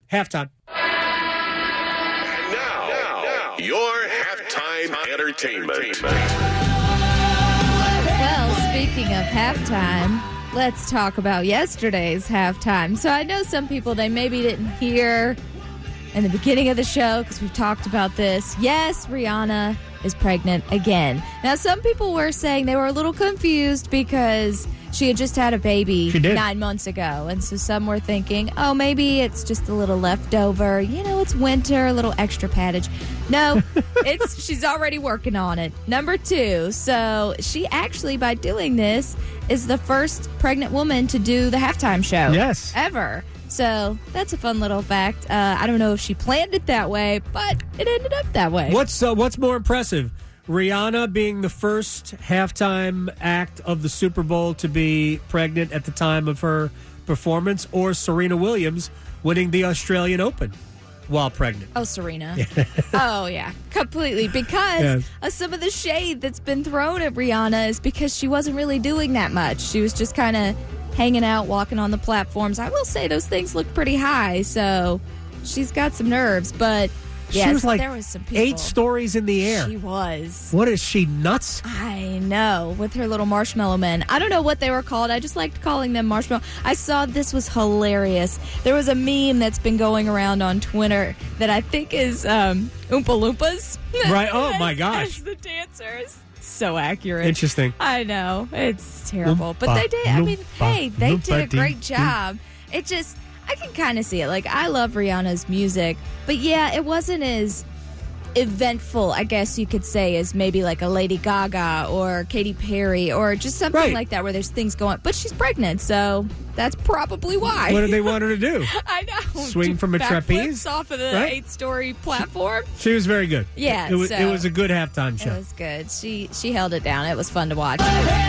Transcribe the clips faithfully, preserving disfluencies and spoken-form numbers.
Halftime. And now, now, now your halftime entertainment. Well, speaking of halftime, let's talk about yesterday's halftime. So I know some people, they maybe didn't hear in the beginning of the show because we've talked about this. Yes, Rihanna is pregnant again. Now, some people were saying they were a little confused because she had just had a baby nine months ago. And so some were thinking, oh, maybe it's just a little leftover. You know, it's winter, a little extra paddage. No, it's she's already working on it. Number two, so she actually, by doing this, is the first pregnant woman to do the halftime show. Yes. Ever. So that's a fun little fact. Uh, I don't know if she planned it that way, but it ended up that way. What's uh, what's more impressive? Rihanna being the first halftime act of the Super Bowl to be pregnant at the time of her performance, or Serena Williams winning the Australian Open while pregnant? Oh, Serena. Oh, yeah. Completely. Because yes. of some of the shade that's been thrown at Rihanna is because she wasn't really doing that much. She was just kind of hanging out, walking on the platforms. I will say those things look pretty high, so she's got some nerves, but yes, she was like there was some people. eight stories in the air. She was. What is she, nuts? I know, with her little marshmallow men. I don't know what they were called. I just liked calling them marshmallow. I saw this was hilarious. There was a meme that's been going around on Twitter that I think is um, Oompa Loompas. Right. Oh, as, my gosh. As the dancers. So accurate. Interesting. I know. It's terrible. Oompa, but they did. I mean, loompa, hey, they loompa, did a great dee, job. Dee. It just, I can kind of see it. Like, I love Rihanna's music. But yeah, it wasn't as eventful, I guess you could say, as maybe like a Lady Gaga or Katy Perry or just something right. like that where there's things going. But she's pregnant, so that's probably why. What did they want her to do? I know. Swing from a trapeze? Off of the right? eight-story platform. She was very good. Yeah. It was, so it was a good halftime show. It was good. She, she held it down. It was fun to watch.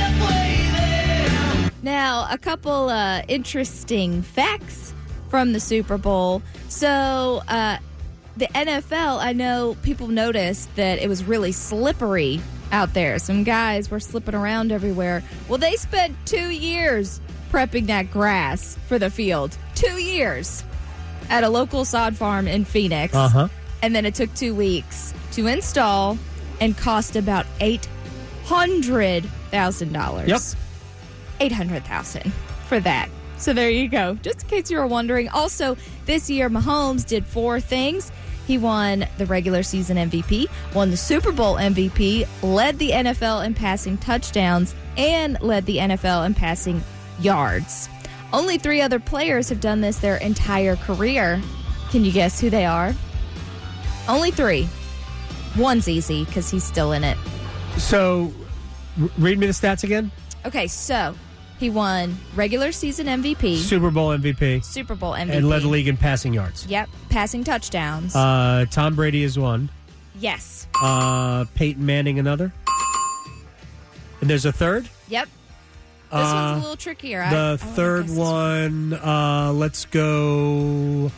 Now, a couple uh, interesting facts from the Super Bowl. So, uh, the N F L, I know people noticed that it was really slippery out there. Some guys were slipping around everywhere. Well, they spent two years prepping that grass for the field. Two years at a local sod farm in Phoenix. Uh-huh. And then it took two weeks to install and cost about eight hundred thousand dollars. Yep. eight hundred thousand dollars for that. So there you go. Just in case you were wondering. Also, this year, Mahomes did four things. He won the regular season M V P, won the Super Bowl M V P, led the N F L in passing touchdowns, and led the N F L in passing yards. Only three other players have done this their entire career. Can you guess who they are? Only three. One's easy because he's still in it. So, r- read me the stats again. Okay, so he won regular season M V P, Super Bowl M V P, Super Bowl M V P, and led the league in passing yards. Yep, passing touchdowns. Uh, Tom Brady is one. Yes. Uh, Peyton Manning another. And there's a third? Yep. This uh, one's a little trickier. The I, I third one, uh, let's go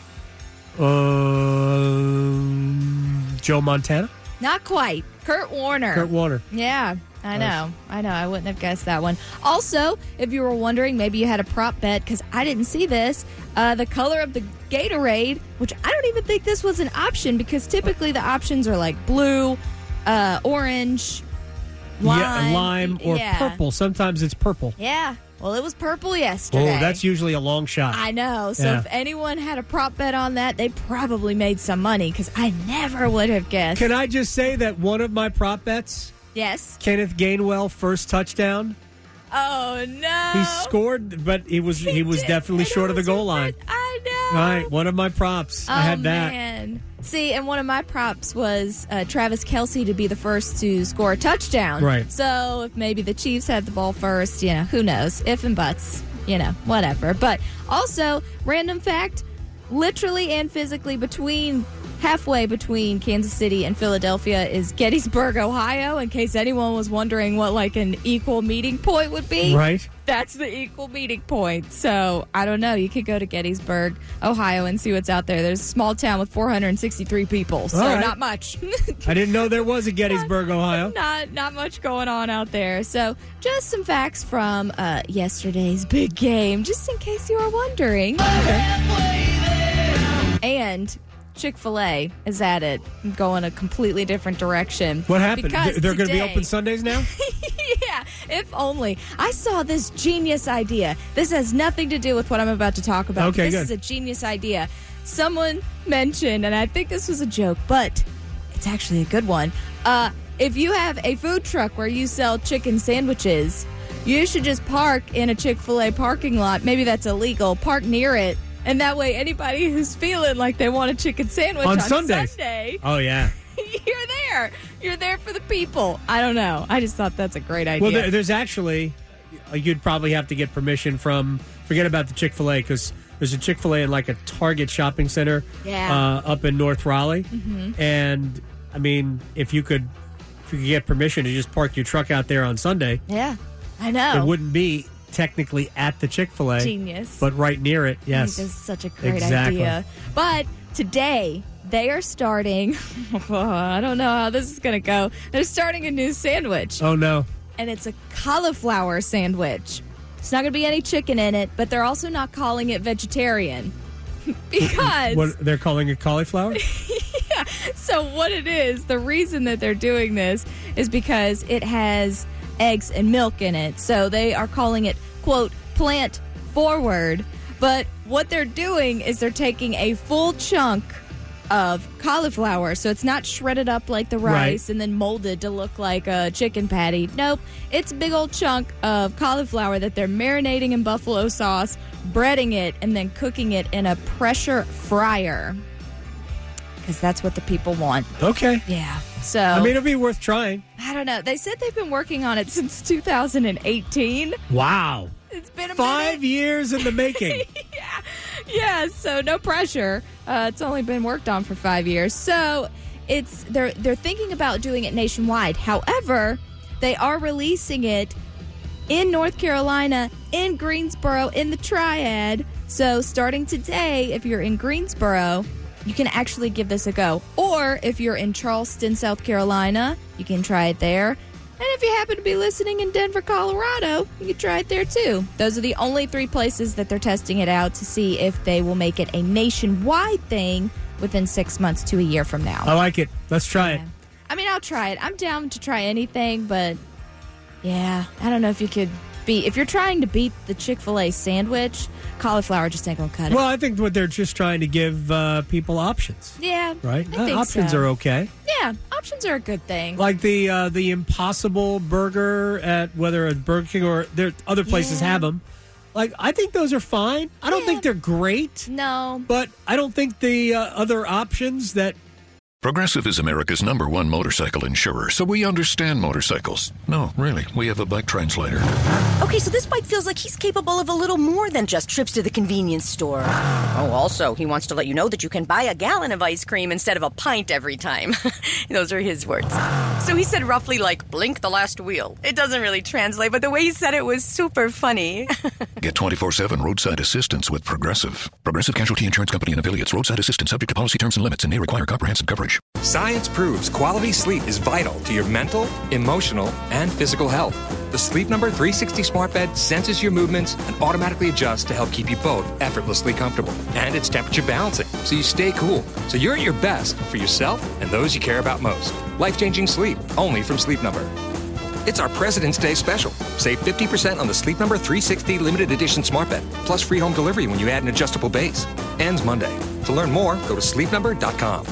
um, Joe Montana? Not quite. Kurt Warner. Kurt Warner. Yeah, I know. I know. I wouldn't have guessed that one. Also, if you were wondering, maybe you had a prop bet, because I didn't see this, uh, the color of the Gatorade, which I don't even think this was an option, because typically the options are like blue, uh, orange, lime. Yeah, lime or yeah. purple. Sometimes it's purple. Yeah. Well, it was purple yesterday. Oh, that's usually a long shot. I know. So yeah. if anyone had a prop bet on that, they probably made some money, because I never would have guessed. Can I just say that one of my prop bets, yes, Kenneth Gainwell, first touchdown. Oh no! He scored, but he was he, he was did, definitely short of the goal line. I know. All right, one of my props. Oh, I had that. Man. See, and one of my props was uh, Travis Kelce to be the first to score a touchdown. Right. So if maybe the Chiefs had the ball first, you know, who knows? If and buts, you know, whatever. But also, random fact, literally and physically between halfway between Kansas City and Philadelphia is Gettysburg, Ohio, in case anyone was wondering what like an equal meeting point would be. Right. That's the equal meeting point. So, I don't know. You could go to Gettysburg, Ohio, and see what's out there. There's a small town with four hundred sixty-three people, so right. not much. I didn't know there was a Gettysburg, Ohio. Not not much going on out there. So, just some facts from uh, yesterday's big game, just in case you were wondering. Okay. And Chick-fil-A is at it, going a completely different direction. What happened? Because They're going to be today- open Sundays now? Yeah, if only. I saw this genius idea. This has nothing to do with what I'm about to talk about. Okay, this good. is a genius idea. Someone mentioned, and I think this was a joke, but it's actually a good one. Uh, if you have a food truck where you sell chicken sandwiches, you should just park in a Chick-fil-A parking lot. Maybe that's illegal. Park near it. And that way, anybody who's feeling like they want a chicken sandwich On on, Sundays. Sunday, Oh, yeah. you're there. You're there for the people. I don't know. I just thought that's a great idea. Well, there, there's actually, uh, you'd probably have to get permission from, forget about the Chick-fil-A, because there's a Chick-fil-A in like a Target shopping center Yeah. uh, up in North Raleigh. Mm-hmm. And, I mean, if you could if you could get permission to just park your truck out there on Sunday, yeah, I know. it wouldn't be technically at the Chick-fil-A. Genius. But right near it, yes. I think this is such a great Exactly. idea. But today, they are starting, I don't know how this is going to go. They're starting a new sandwich, Oh, no. and it's a cauliflower sandwich. It's not going to be any chicken in it, but they're also not calling it vegetarian. Because, What, they're calling it cauliflower? yeah, so what it is, the reason that they're doing this is because it has eggs and milk in it. So they are calling it, quote, plant forward. But what they're doing is they're taking a full chunk of cauliflower. So it's not shredded up like the rice Right. and then molded to look like a chicken patty. Nope. It's a big old chunk of cauliflower that they're marinating in buffalo sauce, breading it, and then cooking it in a pressure fryer. Because that's what the people want. Okay. Yeah. So, I mean, it'd be worth trying. I don't know. They said they've been working on it since two thousand eighteen. Wow. It's been a Five minute. years in the making. yeah. Yeah, so no pressure. Uh, it's only been worked on for five years. So it's they're they're thinking about doing it nationwide. However, they are releasing it in North Carolina, in Greensboro, in the Triad. So starting today, if you're in Greensboro, you can actually give this a go. Or if you're in Charleston, South Carolina, you can try it there. And if you happen to be listening in Denver, Colorado, you can try it there too. Those are the only three places that they're testing it out to see if they will make it a nationwide thing within six months to a year from now. I like it. Let's try it. Yeah. I mean, I'll try it. I'm down to try anything, but yeah, I don't know if you could beat. If you're trying to beat the Chick-fil-A sandwich, cauliflower just ain't gonna cut it. Well, I think what they're just trying to give uh, people options, yeah, right? I think Uh, options so. are okay. Yeah, options are a good thing. Like the uh, the Impossible Burger at whether it's Burger King or there other places Yeah. have them. Like I think those are fine. I don't Yeah. think they're great, No, but I don't think the uh, other options that Progressive is America's number one motorcycle insurer, so we understand motorcycles. No, really, we have a bike translator. Okay, so this bike feels like he's capable of a little more than just trips to the convenience store. Oh, also, he wants to let you know that you can buy a gallon of ice cream instead of a pint every time. Those are his words. So he said roughly like, blink the last wheel. It doesn't really translate, but the way he said it was super funny. Get twenty-four seven roadside assistance with Progressive. Progressive Casualty Insurance Company and affiliates. Roadside assistance subject to policy terms and limits and may require comprehensive coverage. Science proves quality sleep is vital to your mental, emotional, and physical health. The Sleep Number three sixty smart bed senses your movements and automatically adjusts to help keep you both effortlessly comfortable. And it's temperature balancing, so you stay cool. So you're at your best for yourself and those you care about most. Life-changing sleep, only from Sleep Number. It's our President's Day special. Save fifty percent on the Sleep Number three sixty limited edition smart bed, plus free home delivery when you add an adjustable base. Ends Monday. To learn more, go to sleep number dot com.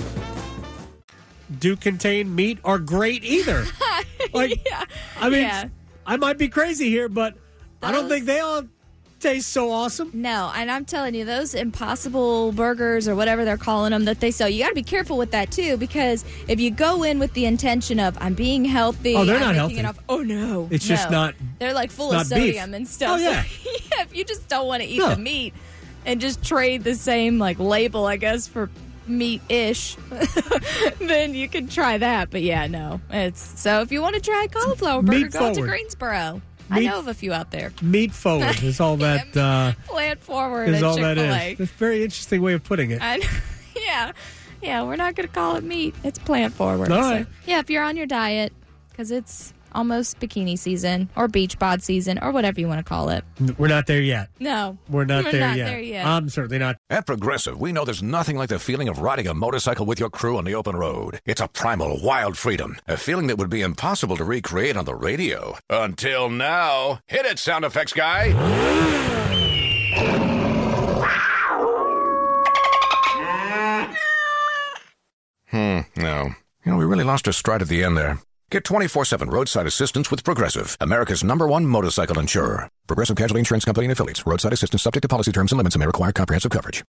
do contain meat are great either. Like, yeah. I mean, Yeah. I might be crazy here, but I don't Those- think they all taste so awesome. No, and I'm telling you, those Impossible Burgers or whatever they're calling them that they sell, you got to be careful with that too, because if you go in with the intention of I'm being healthy, Oh, they're I'm not making healthy. Enough, oh no, It's no. just not- They're like full it's of not beef. sodium and stuff. Oh, yeah. So, yeah, if you just don't want to eat No. the meat and just trade the same like label, I guess, for meat-ish, then you can try that. But yeah, no, it's so if you want to try a cauliflower burger, Meat go to forward. Greensboro. I Meat- know of a few out there. Meat forward is all that uh, Plant forward is at all that Chick-fil-A. is. It's a very interesting way of putting it. I know. Yeah. Yeah, we're not going to call it meat. It's plant forward. All So, right. yeah, if you're on your diet, because it's almost bikini season or beach bod season or whatever you want to call it. We're not there yet. No. We're not, We're there, not yet. there yet. I'm certainly not. At Progressive, we know there's nothing like the feeling of riding a motorcycle with your crew on the open road. It's a primal, wild freedom, a feeling that would be impossible to recreate on the radio. Until now. Hit it, sound effects guy. Hmm, no. You know, we really lost our stride at the end there. Get twenty-four seven roadside assistance with Progressive, America's number one motorcycle insurer. Progressive Casualty Insurance Company and Affiliates. Roadside assistance subject to policy terms and limits and may require comprehensive coverage.